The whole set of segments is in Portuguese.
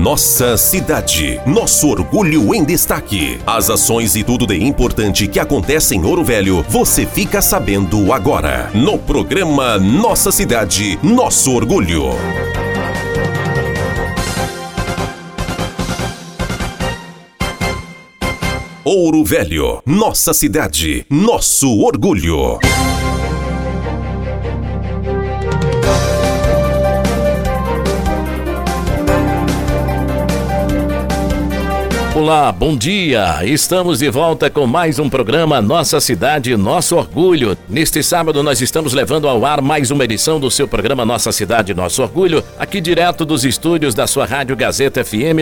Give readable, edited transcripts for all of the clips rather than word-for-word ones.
Nossa cidade, nosso orgulho em destaque. As ações e tudo de importante que acontece em Ouro Velho, você fica sabendo agora, no programa Nossa Cidade, Nosso Orgulho. Ouro Velho, nossa cidade, nosso orgulho. Olá, bom dia! Estamos de volta com mais um programa Nossa Cidade, Nosso Orgulho. Neste sábado nós estamos levando ao ar mais uma edição do seu programa Nossa Cidade, Nosso Orgulho, aqui direto dos estúdios da sua Rádio Gazeta FM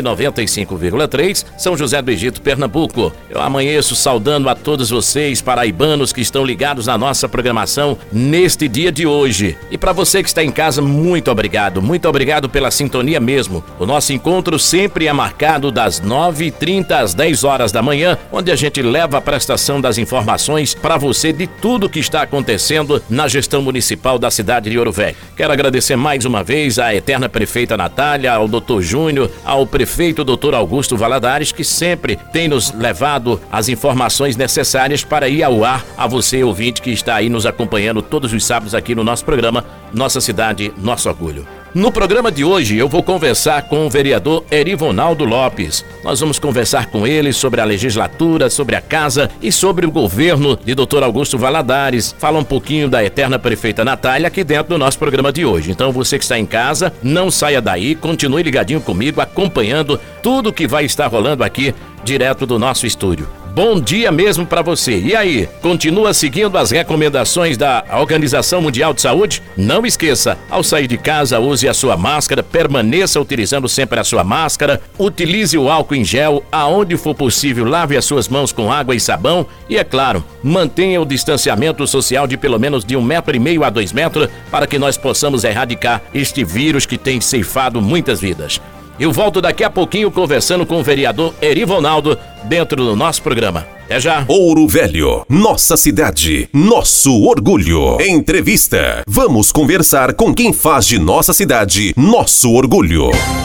95,3, São José do Egito, Pernambuco. Eu amanheço saudando a todos vocês, paraibanos que estão ligados na nossa programação neste dia de hoje. E para você que está em casa, muito obrigado pela sintonia mesmo. O nosso encontro sempre é marcado das 9h30 às 10 horas da manhã, onde a gente leva a prestação das informações para você de tudo que está acontecendo na gestão municipal da cidade de Ouro Velho. Quero agradecer mais uma vez à eterna prefeita Natália, ao Dr. Júnior, ao prefeito Dr. Augusto Valadares, que sempre tem nos levado as informações necessárias para ir ao ar a você, ouvinte, que está aí nos acompanhando todos os sábados aqui no nosso programa Nossa Cidade, Nosso Orgulho. No programa de hoje eu vou conversar com o vereador Erivonaldo Lopes. Nós vamos conversar com ele sobre a legislatura, sobre a casa e sobre o governo de Dr. Augusto Valadares. Fala um pouquinho da eterna prefeita Natália aqui dentro do nosso programa de hoje. Então você que está em casa, não saia daí, continue ligadinho comigo, acompanhando tudo que vai estar rolando aqui direto do nosso estúdio. Bom dia mesmo para você. E aí, continua seguindo as recomendações da Organização Mundial de Saúde? Não esqueça, ao sair de casa, use a sua máscara, permaneça utilizando sempre a sua máscara, utilize o álcool em gel, aonde for possível, lave as suas mãos com água e sabão e, é claro, mantenha o distanciamento social de pelo menos de 1,5 m a 2 metros para que nós possamos erradicar este vírus que tem ceifado muitas vidas. Eu volto daqui a pouquinho conversando com o vereador Erivonaldo dentro do nosso programa. Até já! Ouro Velho, nossa cidade, nosso orgulho. Entrevista. Vamos conversar com quem faz de nossa cidade nosso orgulho.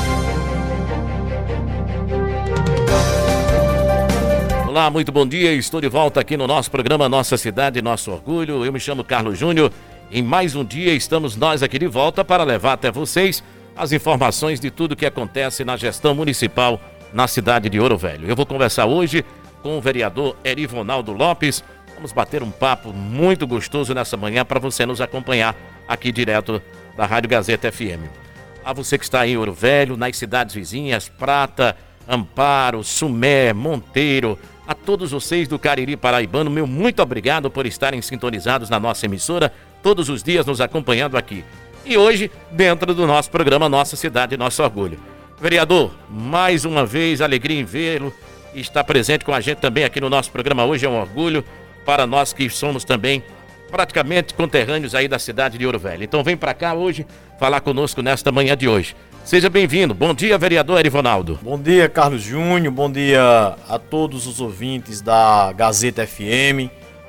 Olá, muito bom dia. Estou de volta aqui no nosso programa Nossa Cidade, Nosso Orgulho. Eu me chamo Carlos Júnior. Em mais um dia estamos nós aqui de volta para levar até vocês as informações de tudo que acontece na gestão municipal na cidade de Ouro Velho. Eu vou conversar hoje com o vereador Erivonaldo Lopes. Vamos bater um papo muito gostoso nessa manhã para você nos acompanhar aqui direto da Rádio Gazeta FM. A você que está aí em Ouro Velho, nas cidades vizinhas, Prata, Amparo, Sumé, Monteiro, a todos vocês do Cariri Paraibano, meu muito obrigado por estarem sintonizados na nossa emissora, todos os dias nos acompanhando aqui. E hoje, dentro do nosso programa Nossa Cidade, Nosso Orgulho. Vereador, mais uma vez, alegria em vê-lo e estar presente com a gente também aqui no nosso programa. Hoje é um orgulho para nós que somos também praticamente conterrâneos aí da cidade de Ouro Velho. Então vem para cá hoje falar conosco nesta manhã de hoje. Seja bem-vindo. Bom dia, vereador Erivonaldo. Bom dia, Carlos Júnior. Bom dia a todos os ouvintes da Gazeta FM.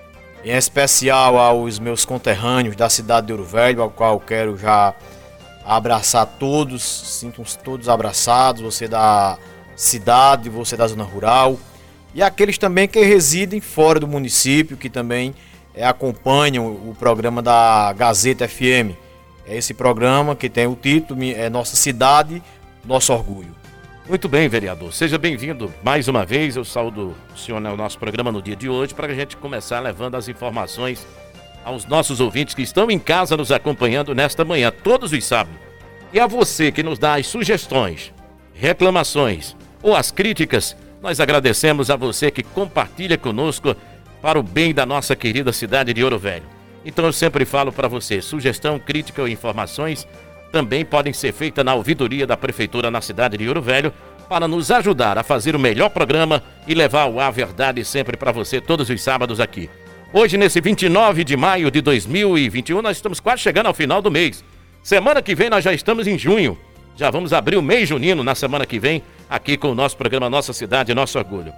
Em especial aos meus conterrâneos da cidade de Ouro Velho, ao qual quero já abraçar todos, sintam-se todos abraçados, você da cidade, você da zona rural, e aqueles também que residem fora do município, que também acompanham o programa da Gazeta FM. É esse programa que tem o título, Nossa Cidade, Nosso Orgulho. Muito bem, vereador. Seja bem-vindo mais uma vez. Eu saúdo o senhor no nosso programa no dia de hoje para a gente começar levando as informações aos nossos ouvintes que estão em casa nos acompanhando nesta manhã, todos os sábados. E a você que nos dá as sugestões, reclamações ou as críticas, nós agradecemos a você que compartilha conosco para o bem da nossa querida cidade de Ouro Velho. Então eu sempre falo para você, sugestão, crítica ou informações também podem ser feitas na ouvidoria da Prefeitura na cidade de Ouro Velho para nos ajudar a fazer o melhor programa e levar a verdade sempre para você todos os sábados aqui. Hoje, nesse 29 de maio de 2021, nós estamos quase chegando ao final do mês. Semana que vem nós já estamos em junho. Já vamos abrir o mês junino na semana que vem aqui com o nosso programa Nossa Cidade, Nosso Orgulho.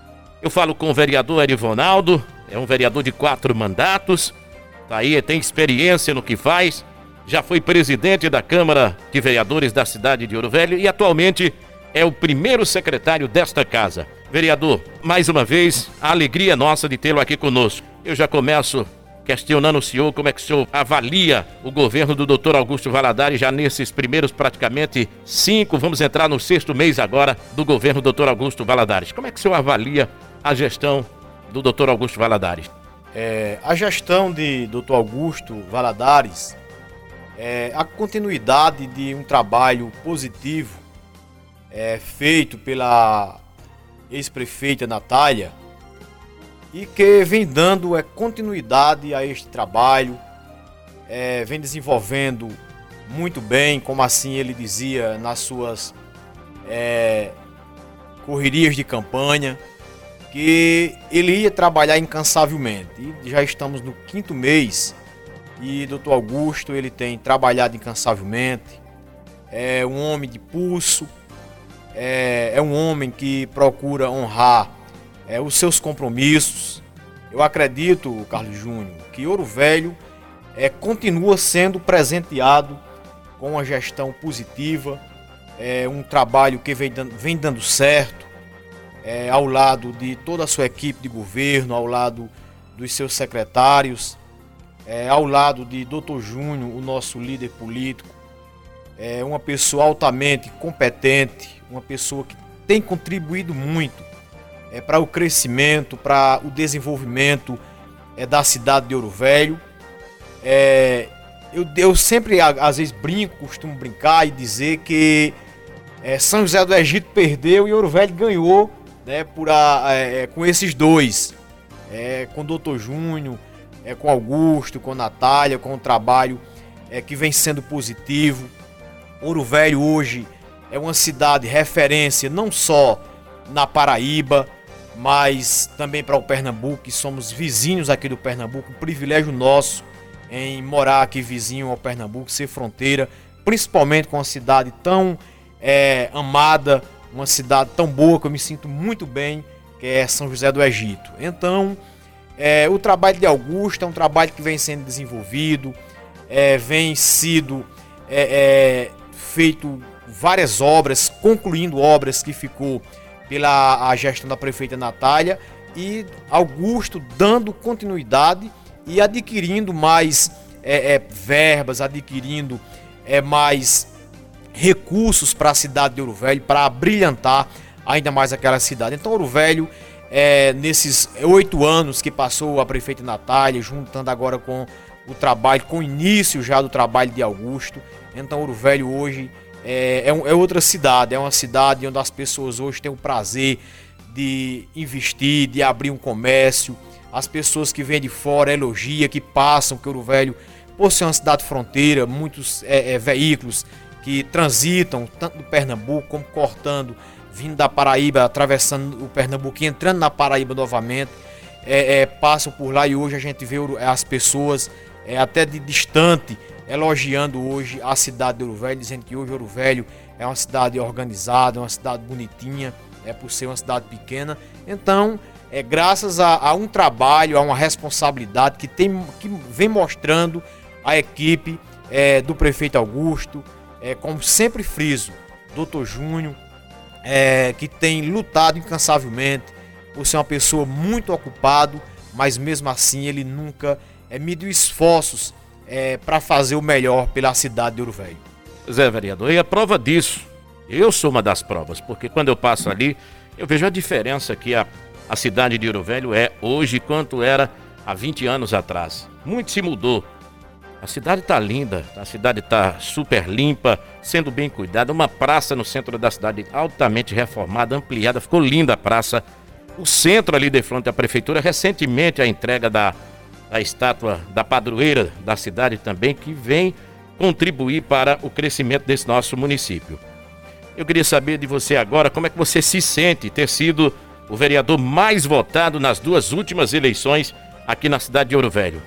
Eu falo com o vereador Erivonaldo, é um vereador de 4 mandatos, tá aí, tem experiência no que faz, já foi presidente da Câmara de Vereadores da cidade de Ouro Velho e atualmente é o primeiro secretário desta casa. Vereador, mais uma vez, a alegria nossa de tê-lo aqui conosco. Eu já começo questionando o senhor como é que o senhor avalia o governo do Dr. Augusto Valadares já nesses primeiros praticamente 5, vamos entrar no 6º mês agora do governo do Dr. Augusto Valadares. Como é que o senhor avalia a gestão do Dr. Augusto Valadares? A gestão de Dr. Augusto Valadares é a continuidade de um trabalho positivo feito pela ex-prefeita Natália e que vem dando continuidade a este trabalho, vem desenvolvendo muito bem, como assim ele dizia nas suas correrias de campanha, que ele ia trabalhar incansavelmente. E já estamos no 5º mês e Dr. Augusto ele tem trabalhado incansavelmente, é um homem de pulso, é um homem que procura honrar os seus compromissos. Eu acredito, Carlos Júnior, que Ouro Velho continua sendo presenteado com uma gestão positiva, um trabalho que vem dando certo, ao lado de toda a sua equipe de governo, ao lado dos seus secretários, ao lado de Dr. Júnior, o nosso líder político, uma pessoa altamente competente, uma pessoa que tem contribuído muito para o crescimento, para o desenvolvimento da cidade de Ouro Velho. Eu sempre, às vezes, costumo brincar e dizer que São José do Egito perdeu e Ouro Velho ganhou, né, com esses dois, com o Dr. Júnior, com Augusto, com Natália, com o trabalho que vem sendo positivo. Ouro Velho hoje é uma cidade referência não só na Paraíba, mas também para o Pernambuco, que somos vizinhos aqui do Pernambuco, um privilégio nosso em morar aqui vizinho ao Pernambuco, ser fronteira, principalmente com uma cidade tão amada, uma cidade tão boa que eu me sinto muito bem, que é São José do Egito. Então, o trabalho de Augusto é um trabalho que vem sendo desenvolvido, vem sido feito várias obras, concluindo obras que ficou pela a gestão da prefeita Natália, e Augusto dando continuidade e adquirindo mais verbas, adquirindo mais recursos para a cidade de Ouro Velho, para brilhantar ainda mais aquela cidade. Então Ouro Velho, nesses 8 anos que passou a prefeita Natália, juntando agora com o trabalho, com o início já do trabalho de Augusto, então Ouro Velho hoje é outra cidade, é uma cidade onde as pessoas hoje têm o prazer de investir, de abrir um comércio. As pessoas que vêm de fora elogiam, que passam, que Ouro Velho, por ser uma cidade fronteira, muitos veículos que transitam tanto do Pernambuco como cortando, vindo da Paraíba, atravessando o Pernambuco e entrando na Paraíba novamente, passam por lá, e hoje a gente vê as pessoas até de distante elogiando hoje a cidade de Ouro Velho, dizendo que hoje Ouro Velho é uma cidade organizada, uma cidade bonitinha, por ser uma cidade pequena. Então, graças a um trabalho, a uma responsabilidade que vem mostrando a equipe do prefeito Augusto, como sempre friso, Dr. Júnior, que tem lutado incansavelmente por ser uma pessoa muito ocupada, mas mesmo assim ele nunca mediu esforços para fazer o melhor pela cidade de Ouro Velho. Pois é, vereador, e a prova disso, eu sou uma das provas, porque quando eu passo ali, eu vejo a diferença que a cidade de Ouro Velho é hoje quanto era há 20 anos atrás. Muito se mudou. A cidade está linda, a cidade está super limpa, sendo bem cuidada. Uma praça no centro da cidade altamente reformada, ampliada, ficou linda a praça. O centro ali de frente à prefeitura, recentemente a entrega da estátua da padroeira da cidade também, que vem contribuir para o crescimento desse nosso município. Eu queria saber de você agora, como é que você se sente ter sido o vereador mais votado nas 2 últimas eleições aqui na cidade de Ouro Velho?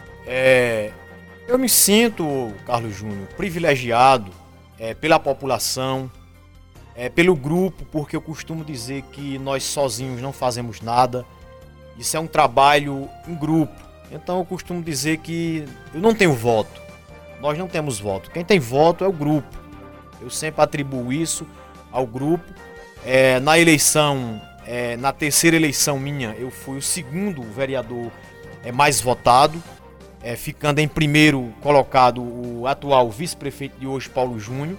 Eu me sinto, Carlos Júnior, privilegiado pela população, pelo grupo, porque eu costumo dizer que nós sozinhos não fazemos nada. Isso é um trabalho em grupo. Então eu costumo dizer que eu não tenho voto. Nós não temos voto. Quem tem voto é o grupo. Eu sempre atribuo isso ao grupo. Na eleição, na terceira eleição minha, eu fui o segundo vereador mais votado, ficando em primeiro colocado o atual vice-prefeito de hoje, Paulo Júnior.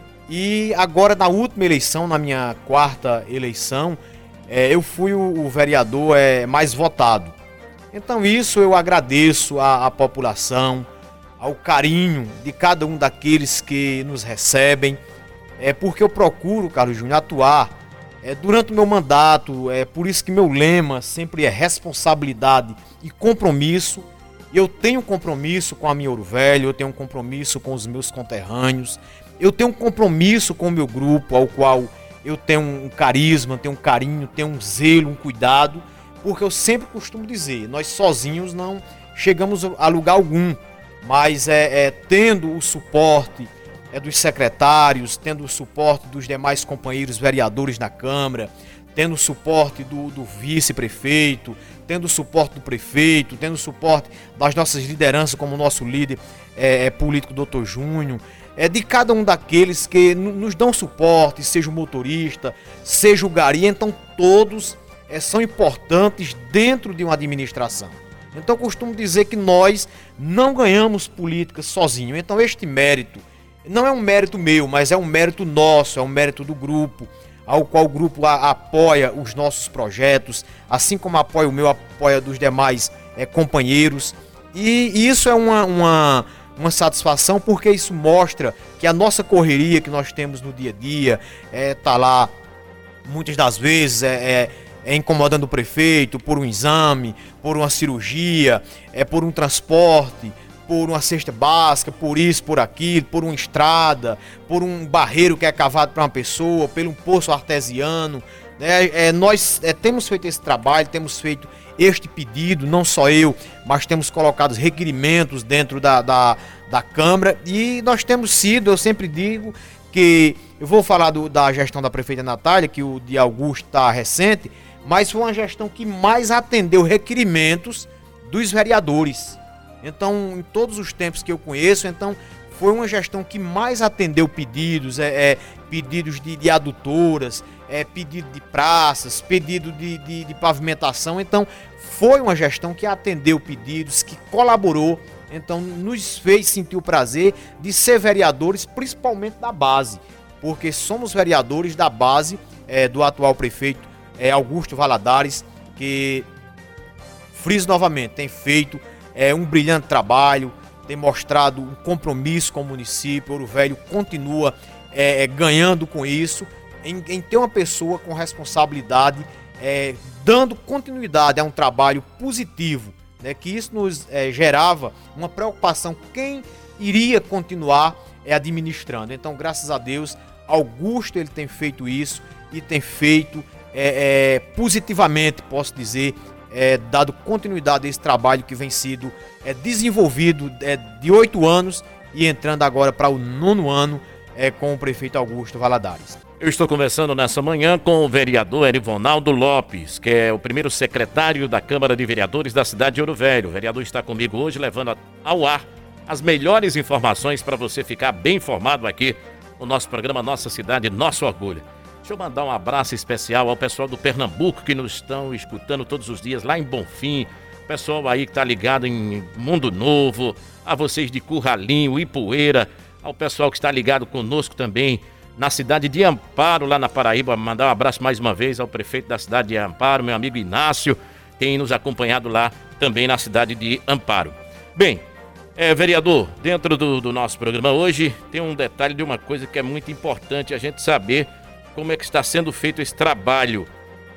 E agora, na última eleição, na minha quarta eleição, eu fui o vereador mais votado. Então isso eu agradeço à população, ao carinho de cada um daqueles que nos recebem, porque eu procuro, Carlos Júnior, atuar durante o meu mandato, por isso que meu lema sempre é responsabilidade e compromisso. Eu tenho compromisso com a minha Ouro Velho, eu tenho um compromisso com os meus conterrâneos, eu tenho um compromisso com o meu grupo, ao qual eu tenho um carisma, tenho um carinho, tenho um zelo, um cuidado, porque eu sempre costumo dizer, nós sozinhos não chegamos a lugar algum, mas tendo o suporte dos secretários, tendo o suporte dos demais companheiros vereadores na Câmara, tendo o suporte do vice-prefeito, tendo o suporte do prefeito, tendo o suporte das nossas lideranças, como o nosso líder político, Dr. Júnior, de cada um daqueles que nos dão suporte, seja o motorista, seja o gari, então todos são importantes dentro de uma administração. Então eu costumo dizer que nós não ganhamos política sozinhos, então este mérito não é um mérito meu, mas é um mérito nosso, é um mérito do grupo, ao qual o grupo apoia os nossos projetos, assim como apoia o meu, apoia dos demais companheiros. E isso é uma satisfação, porque isso mostra que a nossa correria que nós temos no dia a dia, tá lá muitas das vezes incomodando o prefeito por um exame, por uma cirurgia, por um transporte, por uma cesta básica, por isso, por aquilo, por uma estrada, por um barreiro que é cavado para uma pessoa, por um poço artesiano. Nós temos feito esse trabalho, temos feito este pedido, não só eu, mas temos colocado requerimentos dentro da Câmara, e nós temos sido, eu sempre digo que, eu vou falar da gestão da prefeita Natália, que o de Augusto está recente, mas foi uma gestão que mais atendeu requerimentos dos vereadores. Então, em todos os tempos que eu conheço, então foi uma gestão que mais atendeu pedidos, pedidos de adutoras, pedido de praças, pedido de pavimentação. Então, foi uma gestão que atendeu pedidos, que colaborou. Então, nos fez sentir o prazer de ser vereadores, principalmente da base, porque somos vereadores da base do atual prefeito Augusto Valadares, que, friso novamente, tem feito um brilhante trabalho, tem mostrado um compromisso com o município. Ouro Velho continua ganhando com isso, em ter uma pessoa com responsabilidade, dando continuidade a um trabalho positivo, que isso nos gerava uma preocupação, quem iria continuar administrando. Então, graças a Deus, Augusto ele tem feito isso e tem feito positivamente, posso dizer, dado continuidade a esse trabalho que vem sido desenvolvido de 8 anos e entrando agora para o 9º ano com o prefeito Augusto Valadares. Eu estou conversando nessa manhã com o vereador Erivonaldo Lopes, que é o primeiro secretário da Câmara de Vereadores da cidade de Ouro Velho. O vereador está comigo hoje levando ao ar as melhores informações para você ficar bem informado aqui no nosso programa Nossa Cidade, Nosso Orgulho. Deixa eu mandar um abraço especial ao pessoal do Pernambuco que nos estão escutando todos os dias lá em Bonfim, o pessoal aí que está ligado em Mundo Novo, a vocês de Curralinho, Ipueira, ao pessoal que está ligado conosco também na cidade de Amparo, lá na Paraíba. Mandar um abraço mais uma vez ao prefeito da cidade de Amparo, meu amigo Inácio, tem nos acompanhado lá também na cidade de Amparo. Bem, vereador, dentro do nosso programa hoje tem um detalhe de uma coisa que é muito importante a gente saber, como é que está sendo feito esse trabalho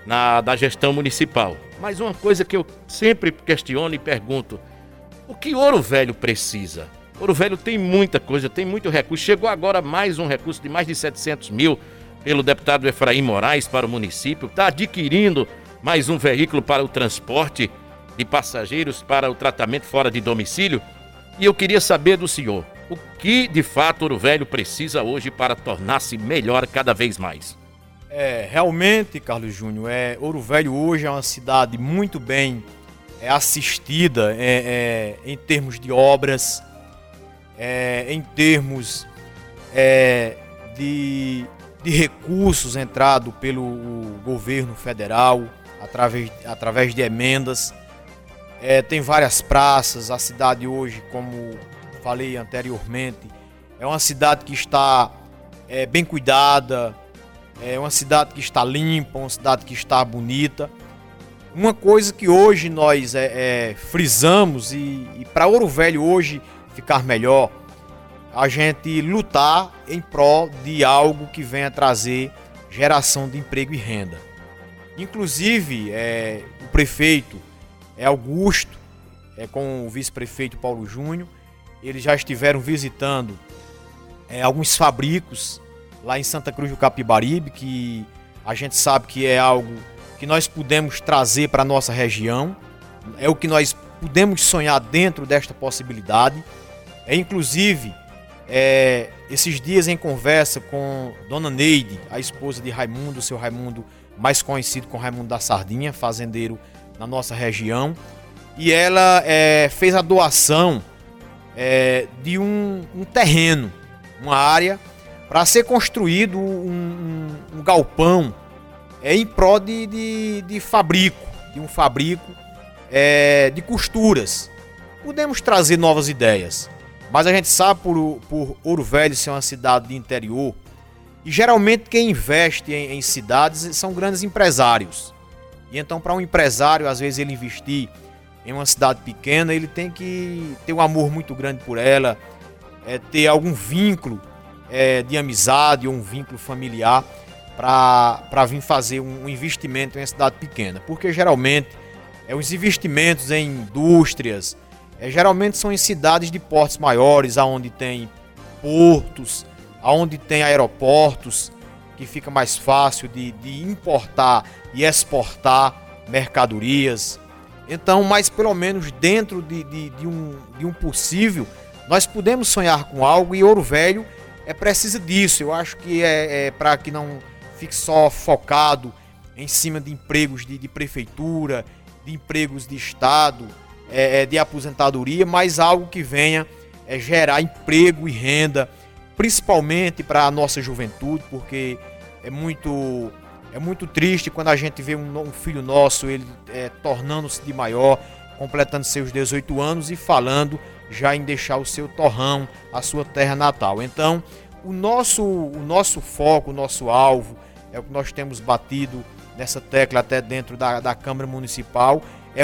da gestão municipal. Mas uma coisa que eu sempre questiono e pergunto, o que Ouro Velho precisa? Ouro Velho tem muita coisa, tem muito recurso. Chegou agora mais um recurso de mais de 700 mil pelo deputado Efraim Moraes para o município. Está adquirindo mais um veículo para o transporte de passageiros para o tratamento fora de domicílio. E eu queria saber do senhor, o que de fato Ouro Velho precisa hoje para tornar-se melhor cada vez mais? Realmente, Carlos Júnior, Ouro Velho hoje é uma cidade muito bem assistida em termos de obras, em termos de de recursos entrado pelo governo federal através de emendas. Tem várias praças. A cidade hoje, como falei anteriormente, é uma cidade que está bem cuidada, é uma cidade que está limpa, uma cidade que está bonita. Uma coisa que hoje nós frisamos e para Ouro Velho hoje ficar melhor, a gente lutar em prol de algo que venha trazer geração de emprego e renda. Inclusive, o prefeito Augusto, com o vice-prefeito Paulo Júnior, eles já estiveram visitando alguns fabricos lá em Santa Cruz do Capibaribe, que a gente sabe que é algo que nós podemos trazer para a nossa região, é o que nós podemos sonhar dentro desta possibilidade. Inclusive, esses dias em conversa com Dona Neide, a esposa de Raimundo, o seu Raimundo, mais conhecido como Raimundo da Sardinha, fazendeiro na nossa região, e ela fez a doação de um terreno, uma área, para ser construído um galpão em prol de um fabrico de costuras. Podemos trazer novas ideias, mas a gente sabe por Ouro Velho ser uma cidade de interior, e geralmente quem investe em cidades são grandes empresários. E então, para um empresário, às vezes ele investir em uma cidade pequena, ele tem que ter um amor muito grande por ela, ter algum vínculo de amizade ou um vínculo familiar para vir fazer um investimento em uma cidade pequena. Porque geralmente os investimentos em indústrias geralmente são em cidades de portos maiores, onde tem portos, onde tem aeroportos, que fica mais fácil de importar e exportar mercadorias. Então, mas pelo menos dentro de um possível, nós podemos sonhar com algo, e Ouro Velho precisa disso. Eu acho que para que não fique só focado em cima de empregos de prefeitura, de empregos de estado, de aposentadoria, mas algo que venha gerar emprego e renda, principalmente para a nossa juventude, porque é muito triste quando a gente vê um filho nosso, ele tornando-se de maior, completando seus 18 anos e falando já em deixar o seu torrão, a sua terra natal. Então, o nosso foco, o nosso alvo, é o que nós temos batido nessa tecla até dentro da Câmara Municipal,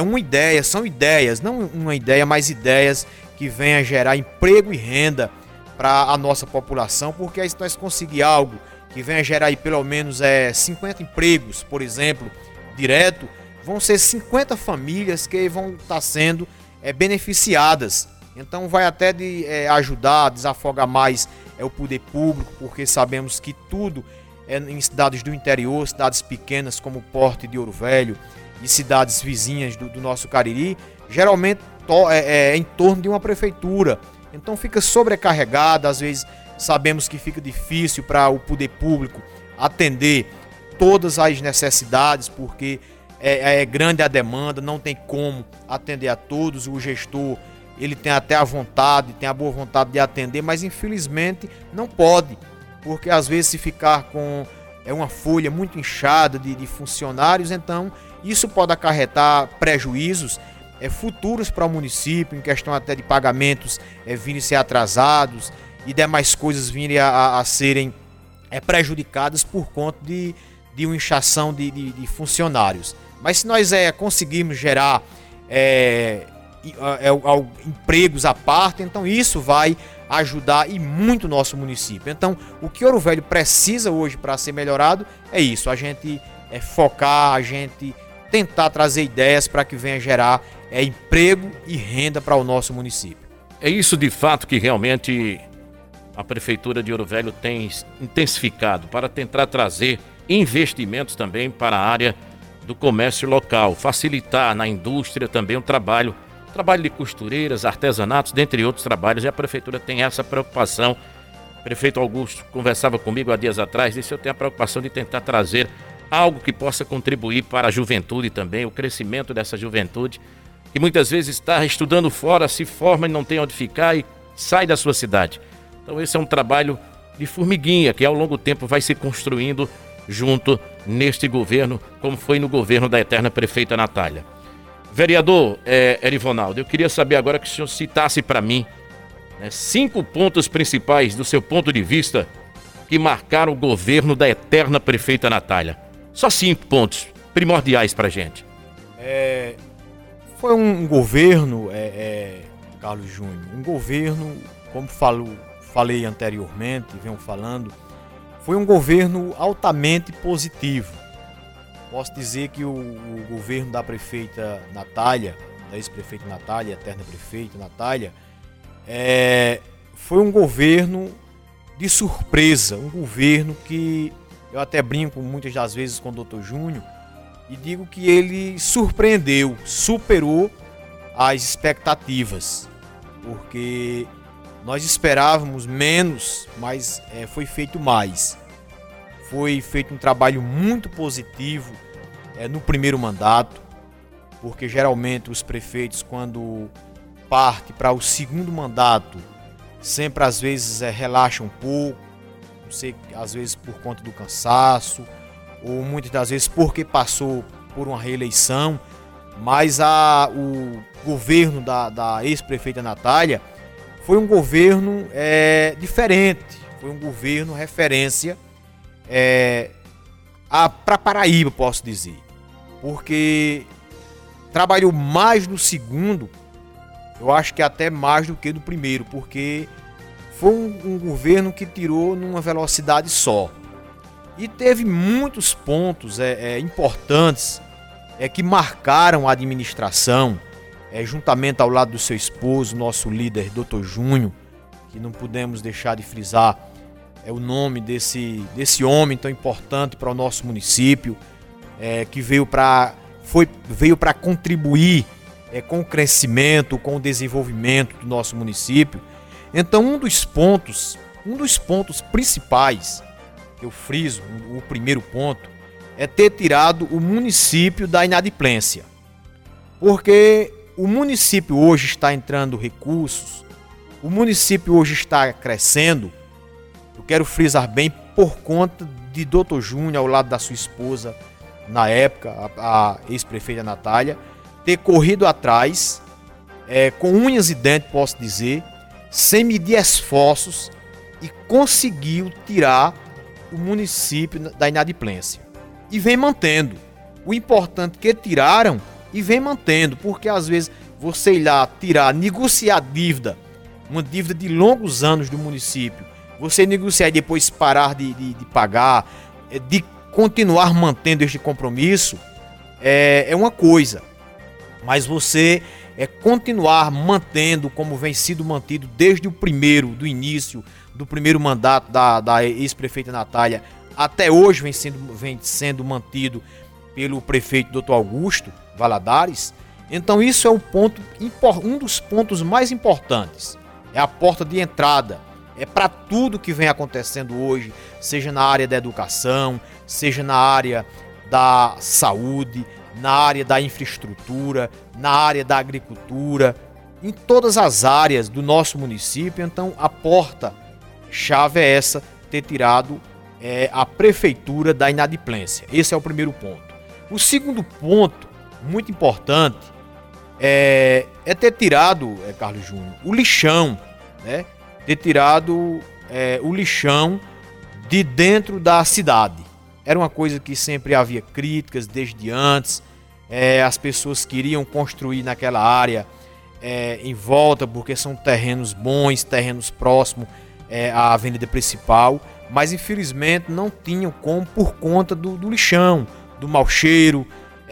são ideias, não uma ideia, mas ideias que venham gerar emprego e renda para a nossa população, porque aí se nós conseguir algo que venha gerar aí pelo menos 50 empregos, por exemplo, direto, vão ser 50 famílias que vão estar sendo beneficiadas. Então vai até ajudar, desafogar mais o poder público, porque sabemos que tudo em cidades do interior, cidades pequenas como o Porto de Ouro Velho e cidades vizinhas do nosso Cariri, geralmente em torno de uma prefeitura. Então fica sobrecarregada, às vezes sabemos que fica difícil para o poder público atender todas as necessidades, porque é grande a demanda, não tem como atender a todos. O gestor, ele tem até a vontade, tem a boa vontade de atender, mas infelizmente não pode, porque às vezes se ficar com uma folha muito inchada de funcionários, então isso pode acarretar prejuízos futuros para o município, em questão até de pagamentos virem ser atrasados e demais coisas virem a serem prejudicadas por conta de uma inchação de funcionários. Mas se nós conseguirmos gerar empregos à parte, então isso vai ajudar e muito o nosso município. Então, o que Ouro Velho precisa hoje para ser melhorado é isso, a gente focar, a gente tentar trazer ideias para que venha gerar emprego e renda para o nosso município. É isso de fato que realmente a Prefeitura de Ouro Velho tem intensificado para tentar trazer investimentos também para a área do comércio local, facilitar na indústria também o trabalho de costureiras, artesanatos, dentre outros trabalhos, e a Prefeitura tem essa preocupação. O prefeito Augusto conversava comigo há dias atrás, disse: eu tenho a preocupação de tentar trazer algo que possa contribuir para a juventude também, o crescimento dessa juventude, que muitas vezes está estudando fora, se forma e não tem onde ficar e sai da sua cidade. Então esse é um trabalho de formiguinha que ao longo do tempo vai se construindo junto neste governo, como foi no governo da eterna prefeita Natália. Vereador Erivonaldo, eu queria saber agora que o senhor citasse para mim 5 pontos principais do seu ponto de vista que marcaram o governo da eterna prefeita Natália. Só 5 pontos primordiais para a gente. Foi um governo, Carlos Júnior, um governo, como falei anteriormente, venho falando, foi um governo altamente positivo. Posso dizer que o governo da prefeita Natália, da ex-prefeita Natália, eterna prefeita Natália, foi um governo de surpresa, um governo que eu até brinco muitas das vezes com o Dr. Júnior e digo que ele surpreendeu, superou as expectativas, porque nós esperávamos menos, mas foi feito mais. Foi feito um trabalho muito positivo no primeiro mandato, porque geralmente os prefeitos, quando partem para o segundo mandato, sempre às vezes relaxam um pouco, não sei, às vezes por conta do cansaço, ou muitas das vezes porque passou por uma reeleição, mas o governo da ex-prefeita Natália foi um governo diferente, foi um governo referência para Paraíba, posso dizer, porque trabalhou mais no segundo, eu acho que até mais do que no primeiro, porque foi um governo que tirou numa velocidade só. E teve muitos pontos importantes que marcaram a administração, juntamente ao lado do seu esposo, nosso líder, Dr. Júnior, que não podemos deixar de frisar o nome desse homem tão importante para o nosso município, que veio para contribuir com o crescimento, com o desenvolvimento do nosso município. Então, um dos pontos principais, que eu friso, o primeiro ponto, é ter tirado o município da inadimplência. Porque o município hoje está entrando recursos, o município hoje está crescendo, eu quero frisar bem, por conta de Dr. Júnior, ao lado da sua esposa, na época, a ex-prefeita Natália, ter corrido atrás, com unhas e dentes, posso dizer, sem medir esforços, e conseguiu tirar o município da inadimplência. E vem mantendo. O importante é que tiraram e vem mantendo, porque às vezes você ir lá negociar dívida, uma dívida de longos anos do município, você negociar e depois parar de pagar, de continuar mantendo este compromisso, é uma coisa. Mas você continuar mantendo como vem sido mantido desde do início do primeiro mandato da ex-prefeita Natália, até hoje vem sendo mantido pelo prefeito Dr. Augusto Valadares. Então isso é um dos pontos mais importantes, é a porta de entrada, para tudo que vem acontecendo hoje, seja na área da educação, seja na área da saúde, na área da infraestrutura, na área da agricultura, em todas as áreas do nosso município. Então a porta-chave é essa, ter tirado a prefeitura da inadimplência. Esse é o primeiro ponto. O segundo ponto, muito importante, é ter tirado, Carlos Júnior, o lixão, né? Ter tirado o lixão de dentro da cidade. Era uma coisa que sempre havia críticas desde antes, as pessoas queriam construir naquela área em volta, porque são terrenos bons, terrenos próximos à avenida principal, mas infelizmente não tinham como, por conta do lixão, do mau cheiro,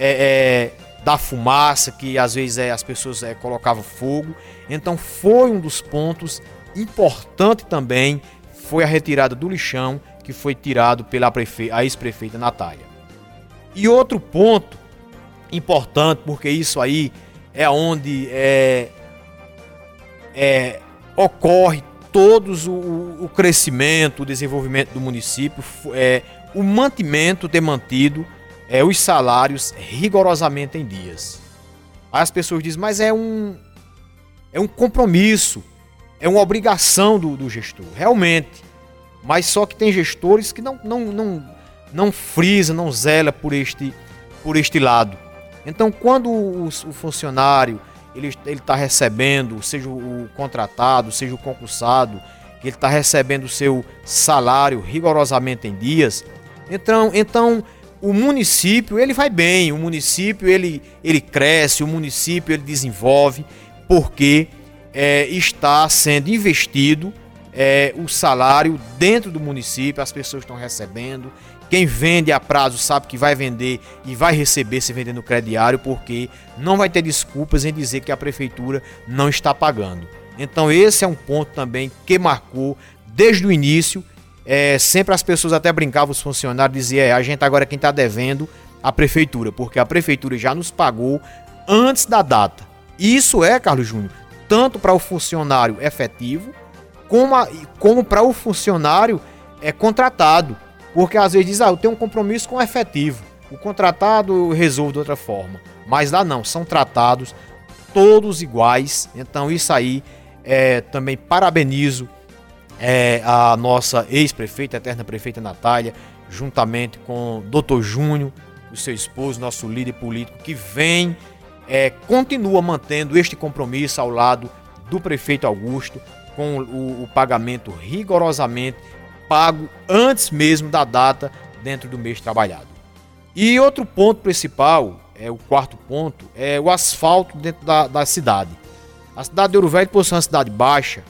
da fumaça que às vezes as pessoas colocavam fogo. Então foi um dos pontos importantes também, foi a retirada do lixão, que foi tirado pela a ex-prefeita Natália. E outro ponto importante, porque isso aí é onde ocorre todos o crescimento, o desenvolvimento do município, o mantimento, ter mantido os salários rigorosamente em dias. Aí as pessoas dizem, mas é um compromisso, é uma obrigação do gestor. Realmente, Mas só que tem gestores que não frisa, não zela por este lado. Então, quando o funcionário ele está recebendo, seja o contratado, seja o concursado, ele está recebendo o seu salário rigorosamente em dias, então o município ele vai bem, o município ele cresce, o município ele desenvolve, porque está sendo investido o salário dentro do município, as pessoas estão recebendo. Quem vende a prazo sabe que vai vender e vai receber se vender no crediário, porque não vai ter desculpas em dizer que a prefeitura não está pagando. Então esse é um ponto também que marcou desde o início. Sempre as pessoas até brincavam, os funcionários diziam, a gente agora é quem está devendo a prefeitura, porque a prefeitura já nos pagou antes da data. Isso Carlos Júnior, tanto para o funcionário efetivo, como para o funcionário contratado. Porque às vezes diz, eu tenho um compromisso com o efetivo, o contratado resolve de outra forma. Mas lá não, são tratados todos iguais. Então isso aí também parabenizo a nossa ex-prefeita, eterna prefeita Natália, juntamente com o Dr. Júnior, o seu esposo, nosso líder político, que continua mantendo este compromisso ao lado do prefeito Augusto, com o pagamento rigorosamente pago antes mesmo da data dentro do mês trabalhado. E outro ponto principal, o quarto ponto, é o asfalto dentro da cidade. A cidade de Ouro Velho, por ser uma cidade baixa,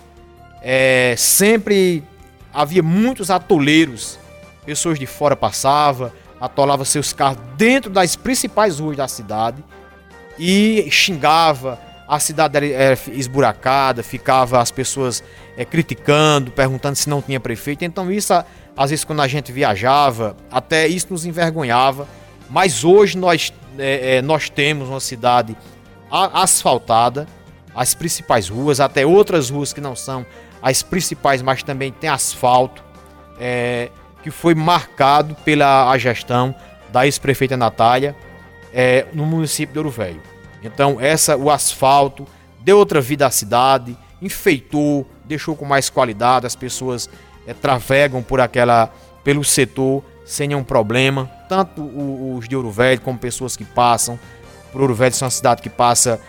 sempre havia muitos atoleiros, pessoas de fora passavam, atolavam seus carros dentro das principais ruas da cidade e xingava. A cidade era esburacada, ficava as pessoas criticando, perguntando se não tinha prefeito. Então isso, às vezes quando a gente viajava, até isso nos envergonhava. Mas hoje nós temos uma cidade asfaltada, as principais ruas, até outras ruas que não são as principais, mas também tem asfalto, que foi marcado pela gestão da ex-prefeita Natália no município de Ouro Velho. Então o asfalto deu outra vida à cidade, enfeitou, deixou com mais qualidade, as pessoas trafegam pelo setor sem nenhum problema, tanto os de Ouro Velho como pessoas que passam por Ouro Velho. São uma cidade que passa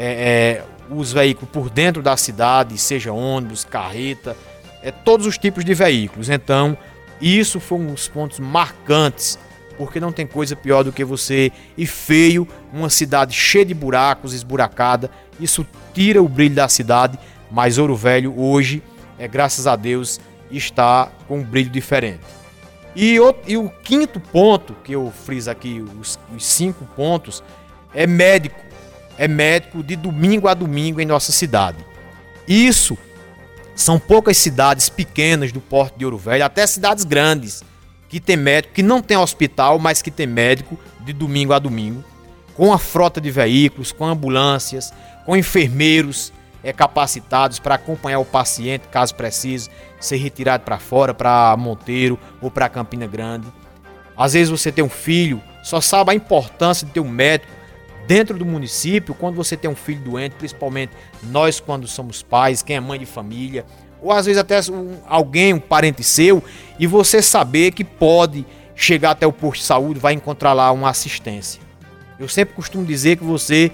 os veículos por dentro da cidade, seja ônibus, carreta, todos os tipos de veículos. Então isso foi um dos pontos marcantes, porque não tem coisa pior do que você ir feio, uma cidade cheia de buracos, esburacada. Isso tira o brilho da cidade, mas Ouro Velho hoje, graças a Deus, está com um brilho diferente. E o quinto ponto, que eu friso aqui, os 5 pontos, é médico. É médico de domingo a domingo em nossa cidade. Isso são poucas cidades pequenas do porto de Ouro Velho, até cidades grandes, que tem médico, que não tem hospital, mas que tem médico de domingo a domingo, com a frota de veículos, com ambulâncias, com enfermeiros capacitados para acompanhar o paciente, caso precise ser retirado para fora, para Monteiro ou para Campina Grande. Às vezes você tem um filho, só sabe a importância de ter um médico dentro do município quando você tem um filho doente, principalmente nós quando somos pais, quem é mãe de família, ou às vezes até um parente seu, e você saber que pode chegar até o posto de saúde, vai encontrar lá uma assistência. Eu sempre costumo dizer que você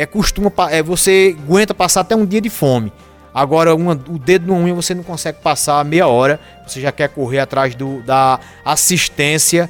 você aguenta passar até um dia de fome. Agora o dedo na unha você não consegue passar meia hora, você já quer correr atrás da assistência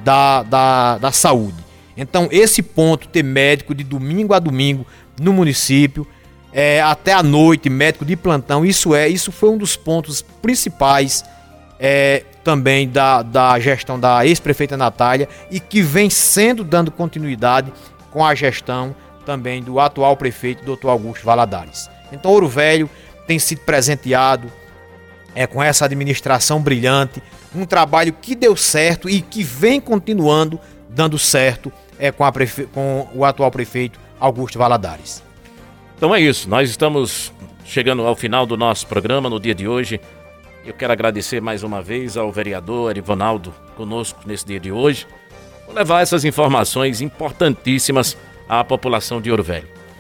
da saúde. Então esse ponto, ter médico de domingo a domingo no município, até a noite, médico de plantão, isso foi um dos pontos principais também da gestão da ex-prefeita Natália, e que vem dando continuidade com a gestão também do atual prefeito, Dr. Augusto Valadares. Então Ouro Velho tem sido presenteado com essa administração brilhante, um trabalho que deu certo e que vem continuando dando certo com o atual prefeito Augusto Valadares. Então é isso, nós estamos chegando ao final do nosso programa no dia de hoje. Eu quero agradecer mais uma vez ao vereador Arivonaldo conosco nesse dia de hoje, por levar essas informações importantíssimas à população de Ouro Velho.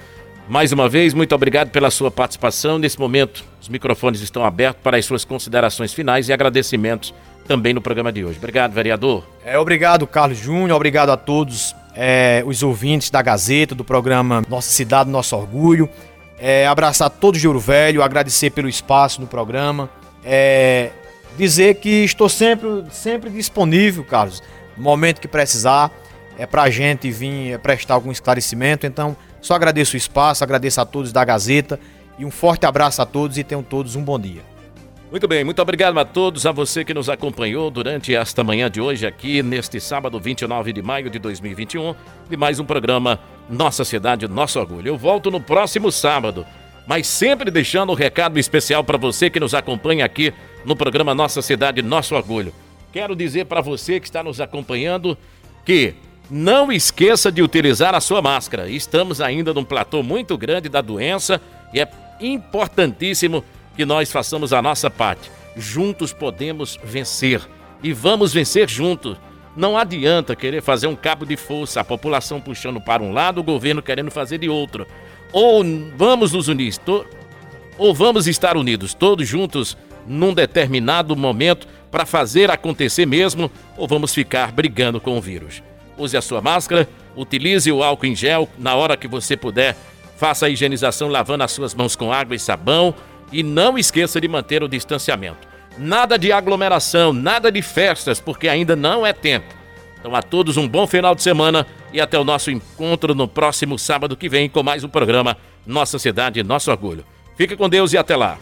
Mais uma vez, muito obrigado pela sua participação. Nesse momento, os microfones estão abertos para as suas considerações finais e agradecimentos também no programa de hoje. Obrigado, vereador. Obrigado, Carlos Júnior. Obrigado a todos os ouvintes da Gazeta, do programa Nossa Cidade, Nosso Orgulho. Abraçar todos de Ouro Velho, agradecer pelo espaço no programa. Dizer que estou sempre disponível, Carlos, no momento que precisar, para a gente vir prestar algum esclarecimento. Então, só agradeço o espaço, agradeço a todos da Gazeta e um forte abraço a todos e tenham todos um bom dia. Muito bem, muito obrigado a todos, a você que nos acompanhou durante esta manhã de hoje aqui, neste sábado 29 de maio de 2021, de mais um programa Nossa Cidade, Nosso Orgulho. Eu volto no próximo sábado, mas sempre deixando um recado especial para você que nos acompanha aqui no programa Nossa Cidade, Nosso Orgulho. Quero dizer para você que está nos acompanhando que não esqueça de utilizar a sua máscara. Estamos ainda num platô muito grande da doença e é importantíssimo que nós façamos a nossa parte. Juntos podemos vencer e vamos vencer juntos. Não adianta querer fazer um cabo de força, a população puxando para um lado, o governo querendo fazer de outro. Ou vamos nos unir, ou vamos estar unidos todos juntos num determinado momento para fazer acontecer mesmo, ou vamos ficar brigando com o vírus. Use a sua máscara, utilize o álcool em gel na hora que você puder, faça a higienização lavando as suas mãos com água e sabão e não esqueça de manter o distanciamento. Nada de aglomeração, nada de festas, porque ainda não é tempo. Então a todos um bom final de semana e até o nosso encontro no próximo sábado que vem com mais um programa Nossa Cidade, Nosso Orgulho. Fique com Deus e até lá.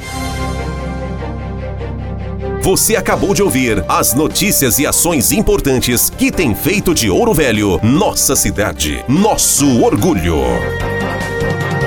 Você acabou de ouvir as notícias e ações importantes que tem feito de Ouro Velho nossa cidade, nosso orgulho.